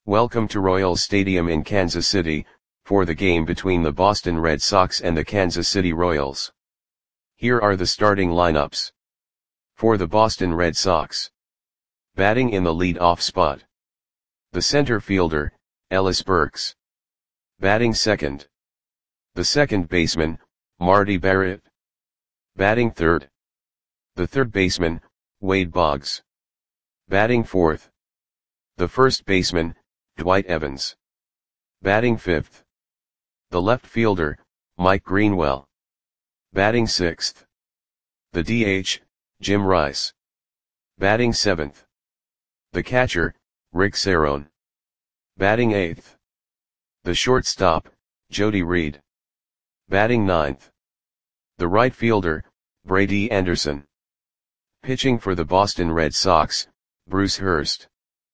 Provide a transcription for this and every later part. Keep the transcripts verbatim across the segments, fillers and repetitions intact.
Welcome to Royals Stadium in Kansas City, for the game between the Boston Red Sox and the Kansas City Royals. Here are the starting lineups. For the Boston Red Sox. Batting in the lead-off spot. The center fielder, Ellis Burks. Batting second. The second baseman, Marty Barrett. Batting third. The third baseman, Wade Boggs. Batting fourth. The first baseman, Dwight Evans. Batting fifth. The left fielder, Mike Greenwell. Batting sixth. The D H, Jim Rice. Batting seventh. The catcher, Rick Cerone. Batting eighth. The shortstop, Jody Reed. Batting ninth. The right fielder, Brady Anderson. Pitching for the Boston Red Sox, Bruce Hurst.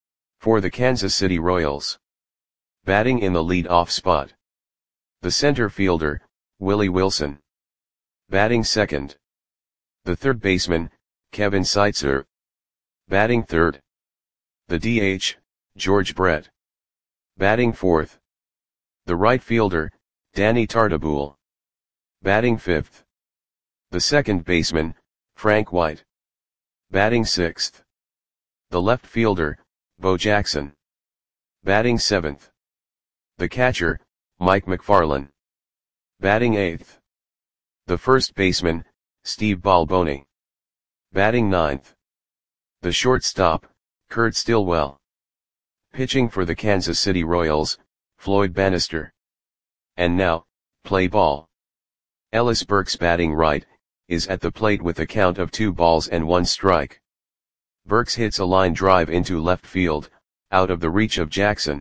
For the Kansas City Royals. Batting in the lead-off spot. The center fielder, Willie Wilson. Batting second. The third baseman, Kevin Seitzer. Batting third. The D H, George Brett. Batting fourth. The right fielder, Danny Tartabull. Batting fifth. The second baseman, Frank White. Batting sixth. The left fielder, Bo Jackson. Batting seventh. The catcher, Mike McFarland. Batting eighth. The first baseman, Steve Balboni. Batting ninth. The shortstop, Kurt Stillwell. Pitching for the Kansas City Royals, Floyd Bannister. And now, play ball. Ellis Burks batting right, is at the plate with a count of two balls and one strike. Burks hits a line drive into left field, out of the reach of Jackson.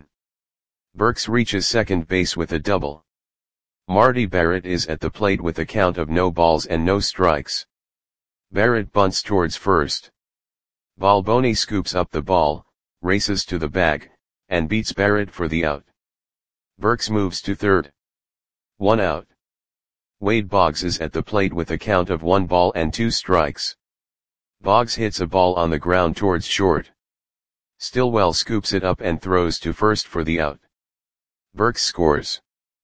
Burks reaches second base with a double. Marty Barrett is at the plate with a count of no balls and no strikes. Barrett bunts towards first. Balboni scoops up the ball, races to the bag, and beats Barrett for the out. Burks moves to third. One out. Wade Boggs is at the plate with a count of one ball and two strikes. Boggs hits a ball on the ground towards short. Stillwell scoops it up and throws to first for the out. Burks scores.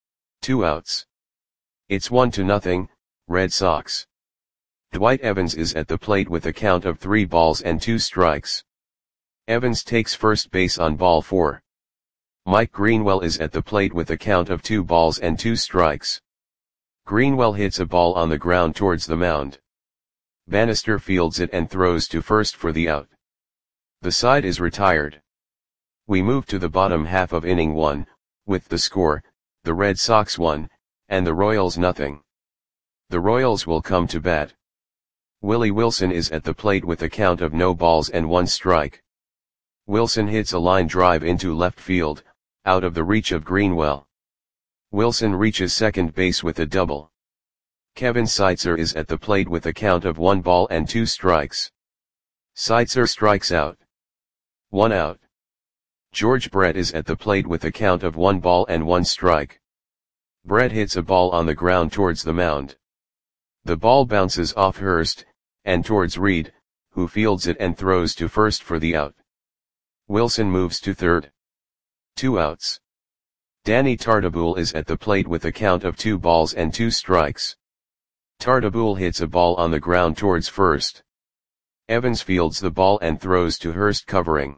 Two outs. It's one to nothing, Red Sox. Dwight Evans is at the plate with a count of three balls and two strikes. Evans takes first base on ball four. Mike Greenwell is at the plate with a count of two balls and two strikes. Greenwell hits a ball on the ground towards the mound. Bannister fields it and throws to first for the out. The side is retired. We move to the bottom half of inning one, with the score, the Red Sox one, and the Royals nothing. The Royals will come to bat. Willie Wilson is at the plate with a count of no balls and one strike. Wilson hits a line drive into left field, out of the reach of Greenwell. Wilson reaches second base with a double. Kevin Seitzer is at the plate with a count of one ball and two strikes. Seitzer strikes out. One out. George Brett is at the plate with a count of one ball and one strike. Brett hits a ball on the ground towards the mound. The ball bounces off Hurst, and towards Reed, who fields it and throws to first for the out. Wilson moves to third. Two outs. Danny Tartabull is at the plate with a count of two balls and two strikes. Tartabull hits a ball on the ground towards first. Evans fields the ball and throws to Hurst covering.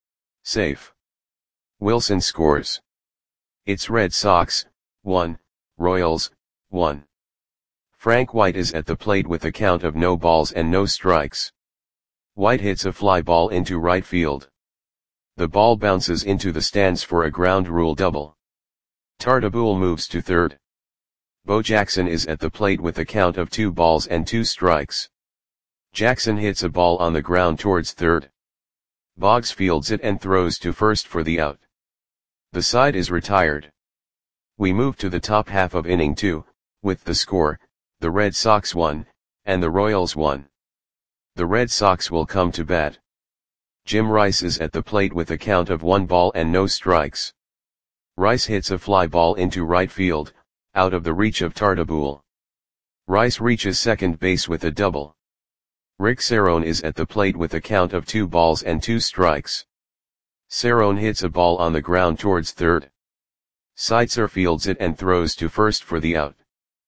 Safe. Wilson scores. It's Red Sox, one, Royals, one. Frank White is at the plate with a count of no balls and no strikes. White hits a fly ball into right field. The ball bounces into the stands for a ground rule double. Tartabull moves to third. Bo Jackson is at the plate with a count of two balls and two strikes. Jackson hits a ball on the ground towards third. Boggs fields it and throws to first for the out. The side is retired. We move to the top half of inning two, with the score, the Red Sox one, and the Royals one. The Red Sox will come to bat. Jim Rice is at the plate with a count of one ball and no strikes. Rice hits a fly ball into right field, out of the reach of Tartabull. Rice reaches second base with a double. Rick Cerone is at the plate with a count of two balls and two strikes. Cerrone hits a ball on the ground towards third. Seitzer fields it and throws to first for the out.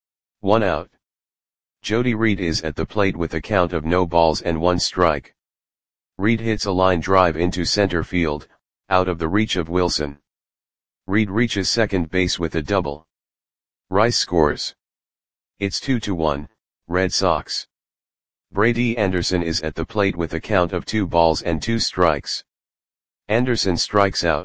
One out. Jody Reed is at the plate with a count of no balls and one strike. Reed hits a line drive into center field, out of the reach of Wilson. Reed reaches second base with a double. Rice scores. It's two to one, Red Sox. Brady Anderson is at the plate with a count of two balls and two strikes. Anderson strikes out.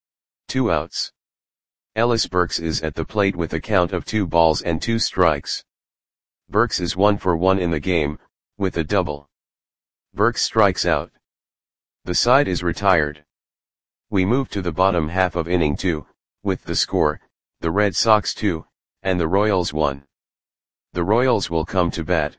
Two outs. Ellis Burks is at the plate with a count of two balls and two strikes. Burks is one for one in the game, with a double. Burks strikes out. The side is retired. We move to the bottom half of inning two, with the score, the Red Sox two, and the Royals one. The Royals will come to bat.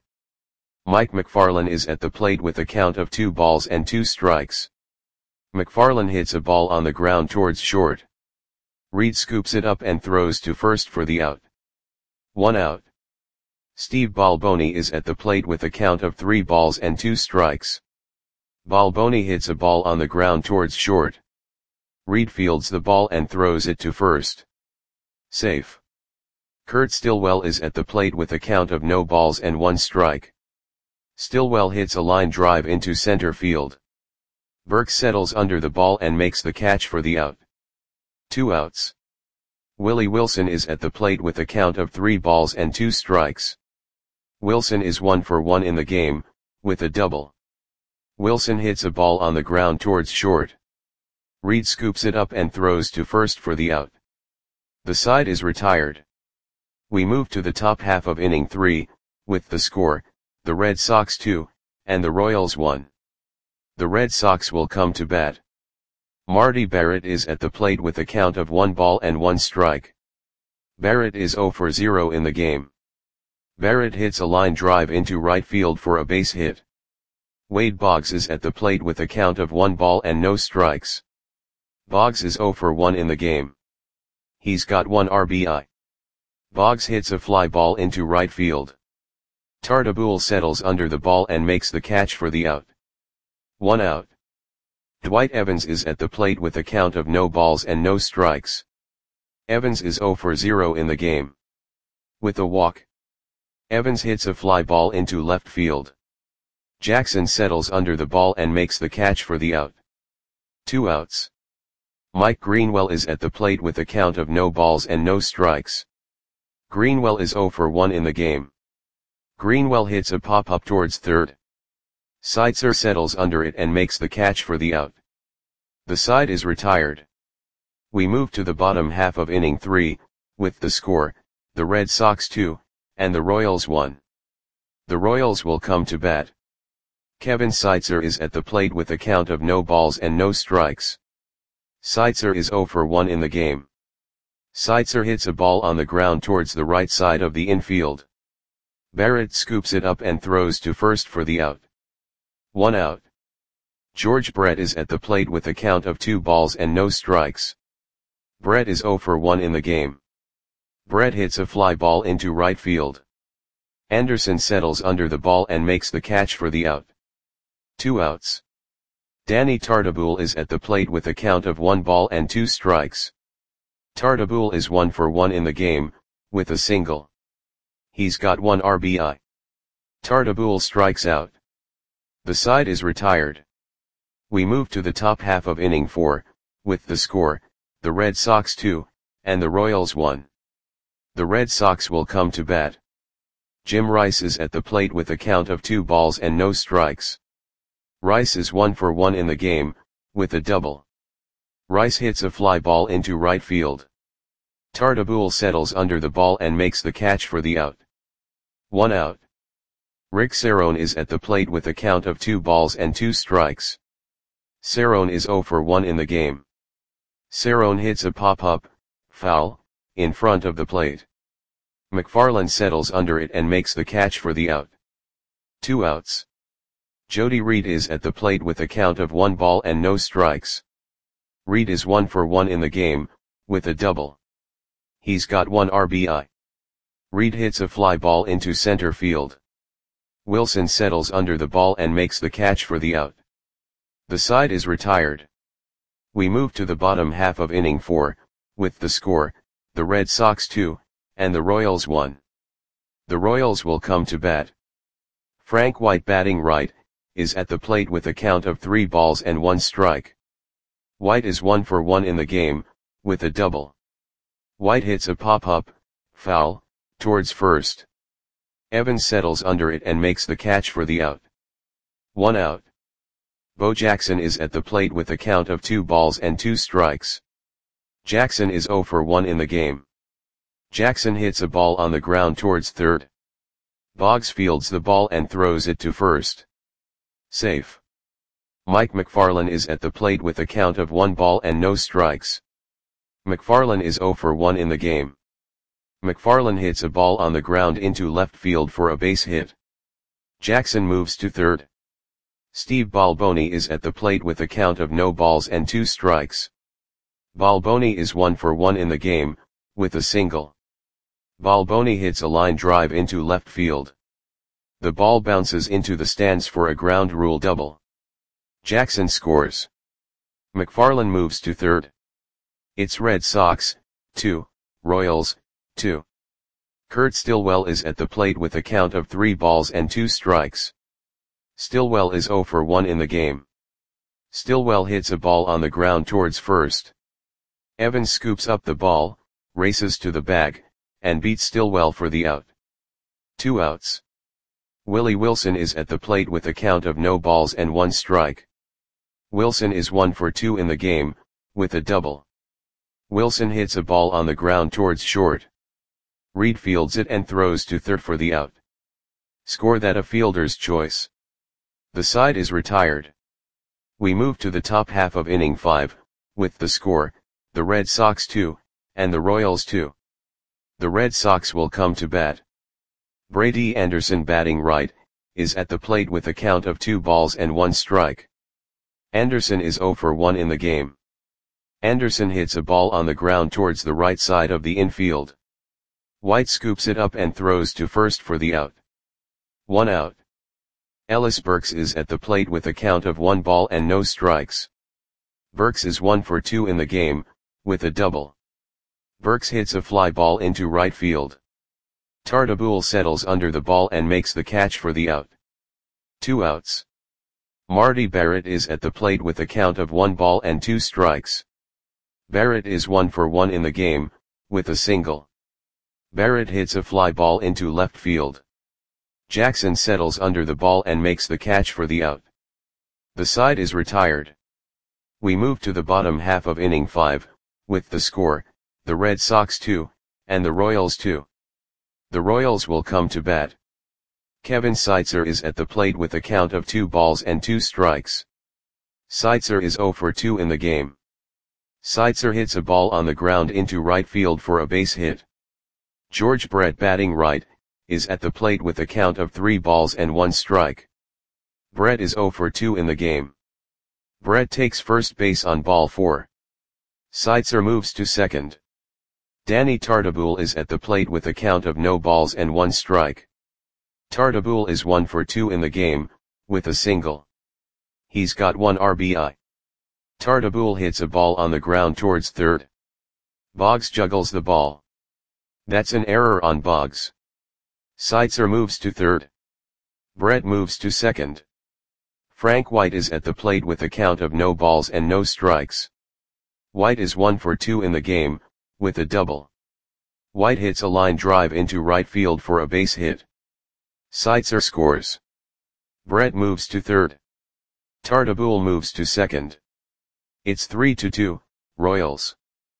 Mike McFarland is at the plate with a count of two balls and two strikes. McFarland hits a ball on the ground towards short. Reed scoops it up and throws to first for the out. One out. Steve Balboni is at the plate with a count of three balls and two strikes. Balboni hits a ball on the ground towards short. Reed fields the ball and throws it to first. Safe. Kurt Stillwell is at the plate with a count of no balls and one strike. Stillwell hits a line drive into center field. Burke settles under the ball and makes the catch for the out. Two outs. Willie Wilson is at the plate with a count of three balls and two strikes. Wilson is one for one in the game, with a double. Wilson hits a ball on the ground towards short. Reed scoops it up and throws to first for the out. The side is retired. We move to the top half of inning three, with the score, the Red Sox two, and the Royals one. The Red Sox will come to bat. Marty Barrett is at the plate with a count of one ball and one strike. Barrett is zero for zero in the game. Barrett hits a line drive into right field for a base hit. Wade Boggs is at the plate with a count of one ball and no strikes. Boggs is zero for one in the game. He's got one R B I. Boggs hits a fly ball into right field. Tartabull settles under the ball and makes the catch for the out. One out. Dwight Evans is at the plate with a count of no balls and no strikes. Evans is zero for zero in the game. With a walk. Evans hits a fly ball into left field. Jackson settles under the ball and makes the catch for the out. Two outs. Mike Greenwell is at the plate with a count of no balls and no strikes. Greenwell is zero for one in the game. Greenwell hits a pop-up towards third. Seitzer settles under it and makes the catch for the out. The side is retired. We move to the bottom half of inning three, with the score, the Red Sox two, and the Royals one. The Royals will come to bat. Kevin Seitzer is at the plate with a count of no balls and no strikes. Seitzer is zero for one in the game. Seitzer hits a ball on the ground towards the right side of the infield. Barrett scoops it up and throws to first for the out. One out. George Brett is at the plate with a count of two balls and no strikes. Brett is zero for one in the game. Brett hits a fly ball into right field. Anderson settles under the ball and makes the catch for the out. Two outs. Danny Tartabull is at the plate with a count of one ball and two strikes. Tartabull is one for one in the game, with a single. He's got one R B I. Tartabull strikes out. The side is retired. We move to the top half of inning four, with the score, the Red Sox two, and the Royals one. The Red Sox will come to bat. Jim Rice is at the plate with a count of two balls and no strikes. Rice is one for one in the game, with a double. Rice hits a fly ball into right field. Tartabull settles under the ball and makes the catch for the out. One out. Rick Cerrone is at the plate with a count of two balls and two strikes. Cerrone is zero for one in the game. Cerrone hits a pop-up, foul, in front of the plate. McFarland settles under it and makes the catch for the out. Two outs. Jody Reed is at the plate with a count of one ball and no strikes. Reed is one for one in the game, with a double. He's got one R B I. Reed hits a fly ball into center field. Wilson settles under the ball and makes the catch for the out. The side is retired. We move to the bottom half of inning four, with the score, the Red Sox two, and the Royals one. The Royals will come to bat. Frank White, batting right, is at the plate with a count of three balls and one strike. White is one for one in the game, with a double. White hits a pop-up, foul, towards first. Evans settles under it and makes the catch for the out. One out. Bo Jackson is at the plate with a count of two balls and two strikes. Jackson is zero for one in the game. Jackson hits a ball on the ground towards third. Boggs fields the ball and throws it to first. Safe. Mike McFarland is at the plate with a count of one ball and no strikes. McFarland is zero for one in the game. McFarland hits a ball on the ground into left field for a base hit. Jackson moves to third. Steve Balboni is at the plate with a count of no balls and two strikes. Balboni is one for one in the game, with a single. Balboni hits a line drive into left field. The ball bounces into the stands for a ground rule double. Jackson scores. McFarland moves to third. It's Red Sox, two, Royals, two. Kurt Stillwell is at the plate with a count of three balls and two strikes. Stillwell is zero for one in the game. Stillwell hits a ball on the ground towards first. Evans scoops up the ball, races to the bag, and beats Stillwell for the out. Two outs. Willie Wilson is at the plate with a count of no balls and one strike. Wilson is one for two in the game, with a double. Wilson hits a ball on the ground towards short. Reed fields it and throws to third for the out. Score that a fielder's choice. The side is retired. We move to the top half of inning five, with the score, the Red Sox two, and the Royals two. The Red Sox will come to bat. Brady Anderson, batting right, is at the plate with a count of two balls and one strike. Anderson is zero for one in the game. Anderson hits a ball on the ground towards the right side of the infield. White scoops it up and throws to first for the out. One out. Ellis Burks is at the plate with a count of one ball and no strikes. Burks is one for two in the game, with a double. Burks hits a fly ball into right field. Tartabull settles under the ball and makes the catch for the out. Two outs. Marty Barrett is at the plate with a count of one ball and two strikes. Barrett is one for one in the game, with a single. Barrett hits a fly ball into left field. Jackson settles under the ball and makes the catch for the out. The side is retired. We move to the bottom half of inning five, with the score, the Red Sox two, and the Royals two. The Royals will come to bat. Kevin Seitzer is at the plate with a count of two balls and two strikes. Seitzer is zero for two in the game. Seitzer hits a ball on the ground into right field for a base hit. George Brett, batting right, is at the plate with a count of three balls and one strike. Brett is zero for two in the game. Brett takes first base on ball four. Seitzer moves to second. Danny Tartabull is at the plate with a count of no balls and one strike. Tartabull is one for two in the game, with a single. He's got one R B I. Tartabull hits a ball on the ground towards third. Boggs juggles the ball. That's an error on Boggs. Seitzer moves to third. Brett moves to second. Frank White is at the plate with a count of no balls and no strikes. White is one for two in the game, with a double. White hits a line drive into right field for a base hit. Seitzer scores. Brett moves to third. Tartabull moves to second. It's three to two, Royals.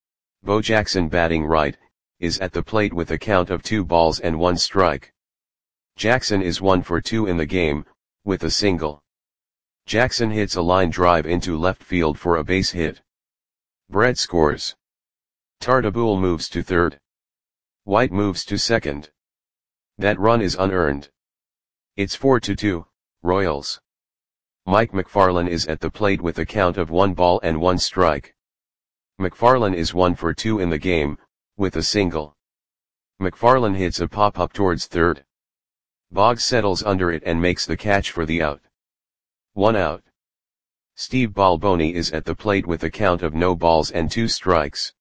Bo Jackson, batting right, is at the plate with a count of two balls and one strike. Jackson is one for two in the game, with a single. Jackson hits a line drive into left field for a base hit. Brett scores. Tartabull moves to third. White moves to second. That run is unearned. It's four to two, Royals. Mike McFarland is at the plate with a count of one ball and one strike. McFarland is one for two in the game, with a single. McFarland hits a pop-up towards third. Boggs settles under it and makes the catch for the out. One out. Steve Balboni is at the plate with a count of no balls and two strikes.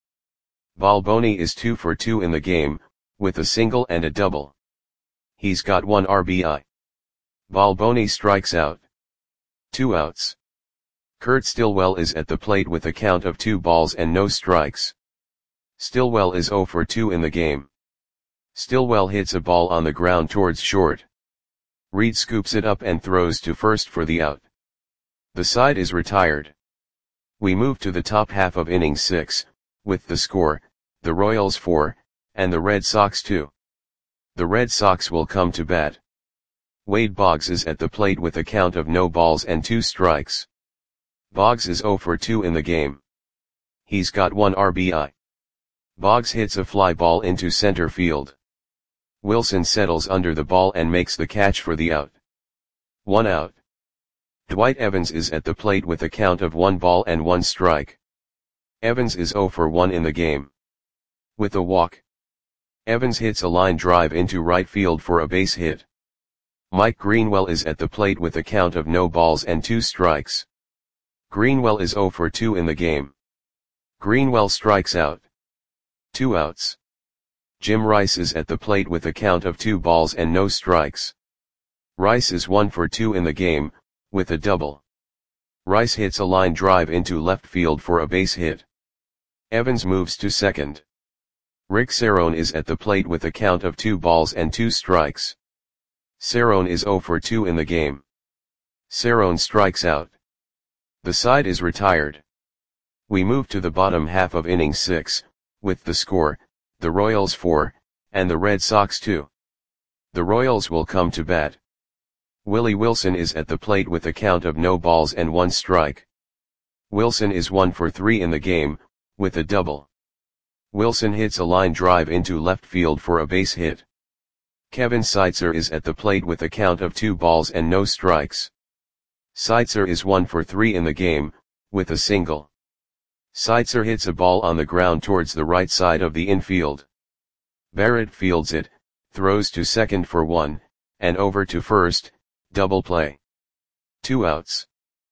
Balboni is two for two in the game, with a single and a double. He's got one R B I. Balboni strikes out. Two outs. Kurt Stillwell is at the plate with a count of two balls and no strikes. Stillwell is zero for two in the game. Stillwell hits a ball on the ground towards short. Reed scoops it up and throws to first for the out. The side is retired. We move to the top half of inning six, with the score, the Royals four, and the Red Sox two. The Red Sox will come to bat. Wade Boggs is at the plate with a count of no balls and two strikes. Boggs is zero for two in the game. He's got one R B I. Boggs hits a fly ball into center field. Wilson settles under the ball and makes the catch for the out. One out. Dwight Evans is at the plate with a count of one ball and one strike. Evans is zero for one in the game. With a walk, Evans hits a line drive into right field for a base hit. Mike Greenwell is at the plate with a count of no balls and two strikes. Greenwell is zero for two in the game. Greenwell strikes out. Two outs. Jim Rice is at the plate with a count of two balls and no strikes. Rice is one for two in the game, with a double. Rice hits a line drive into left field for a base hit. Evans moves to second. Rick Cerrone is at the plate with a count of two balls and two strikes. Cerrone is zero for two in the game. Cerrone strikes out. The side is retired. We move to the bottom half of inning six, with the score, the Royals four, and the Red Sox two. The Royals will come to bat. Willie Wilson is at the plate with a count of no balls and one strike. Wilson is one for three in the game, with a double. Wilson hits a line drive into left field for a base hit. Kevin Seitzer is at the plate with a count of two balls and no strikes. Seitzer is one for three in the game, with a single. Seitzer hits a ball on the ground towards the right side of the infield. Barrett fields it, throws to second for one, and over to first, double play. Two outs.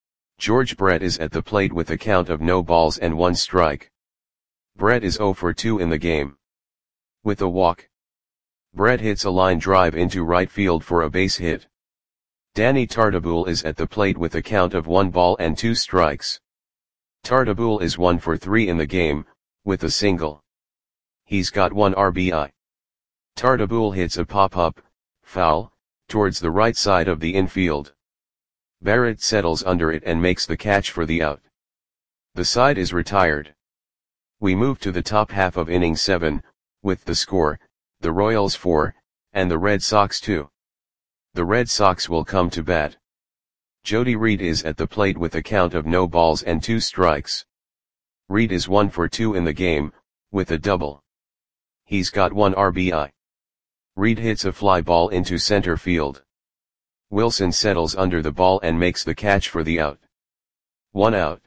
George Brett is at the plate with a count of no balls and one strike. Brett is zero for two in the game. With a walk, Brett hits a line drive into right field for a base hit. Danny Tartabull is at the plate with a count of one ball and two strikes. Tartabull is one for three in the game, with a single. He's got one R B I. Tartabull hits a pop-up, foul, towards the right side of the infield. Barrett settles under it and makes the catch for the out. The side is retired. We move to the top half of inning seven, with the score, the Royals four, and the Red Sox two. The Red Sox will come to bat. Jody Reed is at the plate with a count of no balls and two strikes. Reed is one for two in the game, with a double. He's got one R B I. Reed hits a fly ball into center field. Wilson settles under the ball and makes the catch for the out. One out.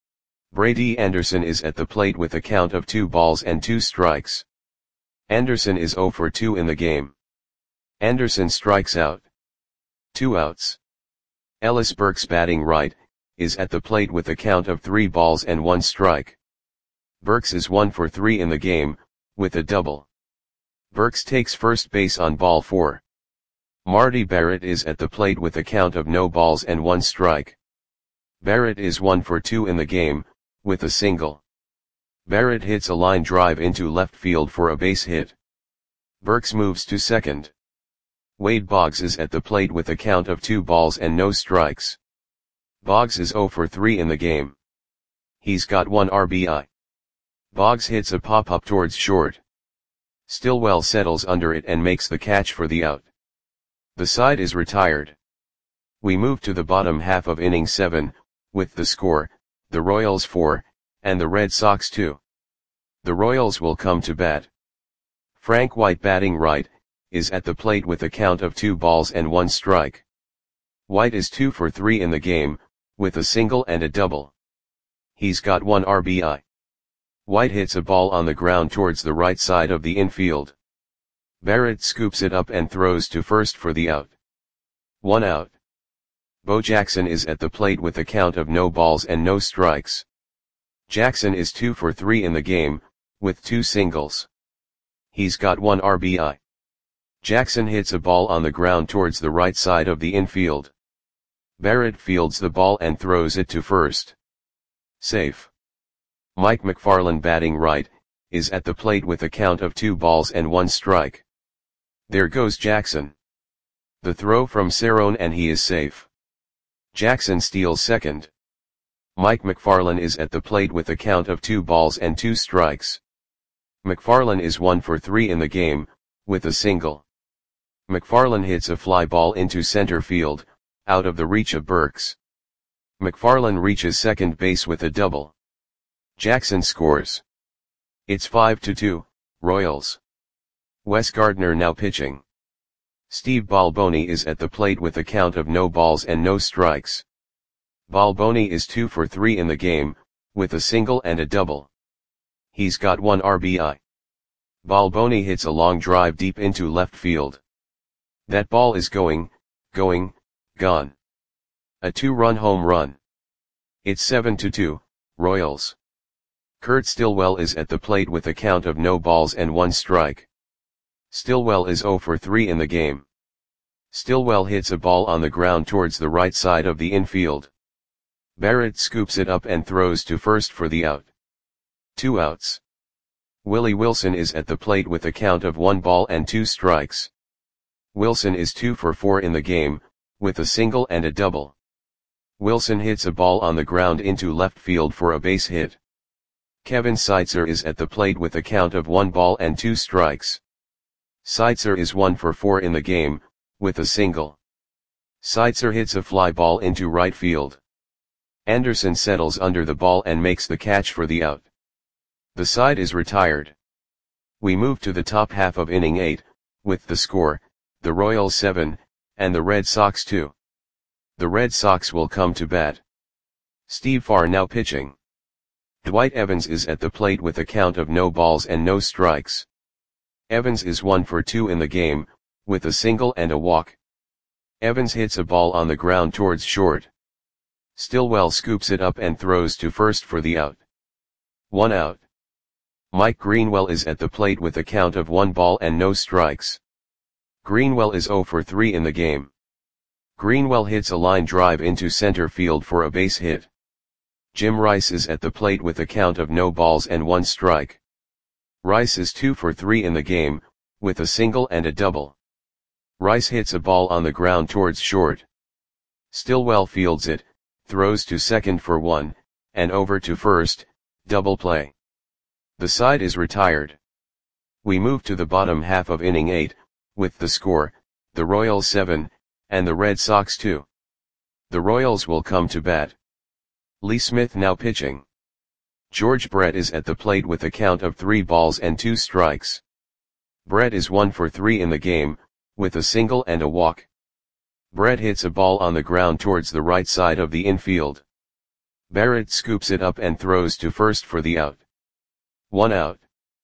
Brady Anderson is at the plate with a count of two balls and two strikes. Anderson is zero for two in the game. Anderson strikes out. Two outs. Ellis Burks, batting right, is at the plate with a count of three balls and one strike. Burks is one for three in the game, with a double. Burks takes first base on ball four. Marty Barrett is at the plate with a count of no balls and one strike. Barrett is one for two in the game, with a single. Barrett hits a line drive into left field for a base hit. Burks moves to second. Wade Boggs is at the plate with a count of two balls and no strikes. Boggs is zero for three in the game. He's got one R B I. Boggs hits a pop-up towards short. Stillwell settles under it and makes the catch for the out. The side is retired. We move to the bottom half of inning seven, with the score, the Royals four, and the Red Sox two. The Royals will come to bat. Frank White, batting right, is at the plate with a count of two balls and one strike. White is two for three in the game, with a single and a double. He's got one R B I. White hits a ball on the ground towards the right side of the infield. Barrett scoops it up and throws to first for the out. One out. Bo Jackson is at the plate with a count of no balls and no strikes. Jackson is two for three in the game, with two singles. He's got one R B I. Jackson hits a ball on the ground towards the right side of the infield. Barrett fields the ball and throws it to first. Safe. Mike McFarland, batting right, is at the plate with a count of two balls and one strike. There goes Jackson. The throw from Cerrone and he is safe. Jackson steals second. Mike McFarland is at the plate with a count of two balls and two strikes. McFarland is one for three in the game, with a single. McFarland hits a fly ball into center field, out of the reach of Burks. McFarland reaches second base with a double. Jackson scores. It's five to two, Royals. Wes Gardner now pitching. Steve Balboni is at the plate with a count of no balls and no strikes. Balboni is two for three in the game, with a single and a double. He's got one R B I. Balboni hits a long drive deep into left field. That ball is going, going, gone. A two-run home run. It's seven to two, Royals. Kurt Stillwell is at the plate with a count of no balls and one strike. Stillwell is zero for three in the game. Stillwell hits a ball on the ground towards the right side of the infield. Barrett scoops it up and throws to first for the out. Two outs. Willie Wilson is at the plate with a count of one ball and two strikes. Wilson is two for four in the game, with a single and a double. Wilson hits a ball on the ground into left field for a base hit. Kevin Seitzer is at the plate with a count of one ball and two strikes. Seitzer is one for four in the game, with a single. Seitzer hits a fly ball into right field. Anderson settles under the ball and makes the catch for the out. The side is retired. We move to the top half of inning eight, with the score, the Royals seven, and the Red Sox two. The Red Sox will come to bat. Steve Farr now pitching. Dwight Evans is at the plate with a count of no balls and no strikes. Evans is one for two in the game, with a single and a walk. Evans hits a ball on the ground towards short. Stillwell scoops it up and throws to first for the out. One out. Mike Greenwell is at the plate with a count of one ball and no strikes. Greenwell is zero for three in the game. Greenwell hits a line drive into center field for a base hit. Jim Rice is at the plate with a count of no balls and one strike. Rice is two for three in the game, with a single and a double. Rice hits a ball on the ground towards short. Stillwell fields it, throws to second for one, and over to first, double play. The side is retired. We move to the bottom half of inning eight, with the score, the Royals seven, and the Red Sox two. The Royals will come to bat. Lee Smith now pitching. George Brett is at the plate with a count of three balls and two strikes. Brett is one for three in the game, with a single and a walk. Brett hits a ball on the ground towards the right side of the infield. Barrett scoops it up and throws to first for the out. One out.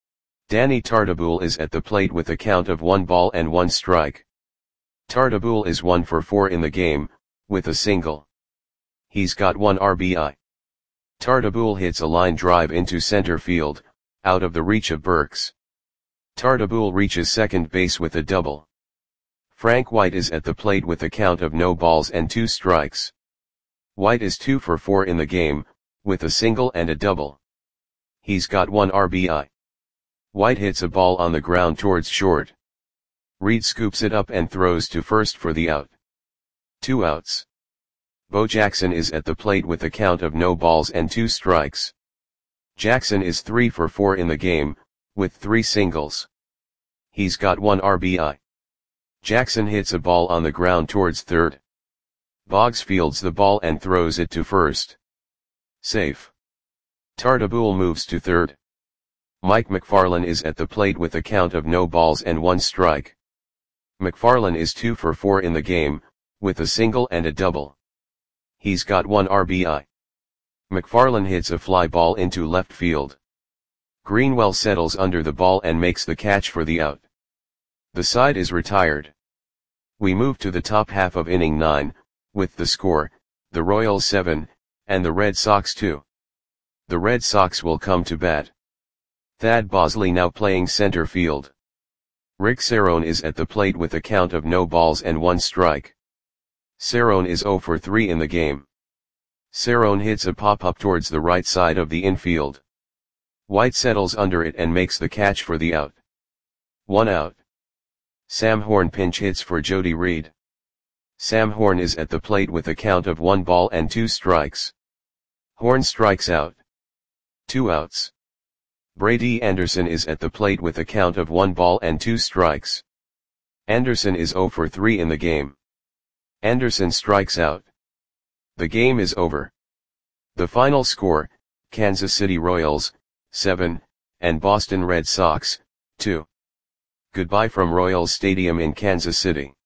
Danny Tartabull is at the plate with a count of one ball and one strike. Tartabull is one for four in the game, with a single. He's got one R B I. Tartabull hits a line drive into center field, out of the reach of Burks. Tartabull reaches second base with a double. Frank White is at the plate with a count of no balls and two strikes. White is two for four in the game, with a single and a double. He's got one R B I. White hits a ball on the ground towards short. Reed scoops it up and throws to first for the out. Two outs. Bo Jackson is at the plate with a count of no balls and two strikes. Jackson is three for four in the game, with three singles. He's got one R B I. Jackson hits a ball on the ground towards third. Boggs fields the ball and throws it to first. Safe. Tartabull moves to third. Mike McFarland is at the plate with a count of no balls and one strike. McFarland is two for four in the game, with a single and a double. He's got one R B I. McFarland hits a fly ball into left field. Greenwell settles under the ball and makes the catch for the out. The side is retired. We move to the top half of inning nine, with the score, the Royals seven, and the Red Sox two. The Red Sox will come to bat. Thad Bosley now playing center field. Rick Cerone is at the plate with a count of no balls and one strike. Cerone is zero for three in the game. Cerone hits a pop-up towards the right side of the infield. White settles under it and makes the catch for the out. One out. Sam Horn pinch hits for Jody Reed. Sam Horn is at the plate with a count of one ball and two strikes. Horn strikes out. Two outs. Brady Anderson is at the plate with a count of one ball and two strikes. Anderson is zero for three in the game. Anderson strikes out. The game is over. The final score, Kansas City Royals, seven, and Boston Red Sox, two. Goodbye from Royals Stadium in Kansas City.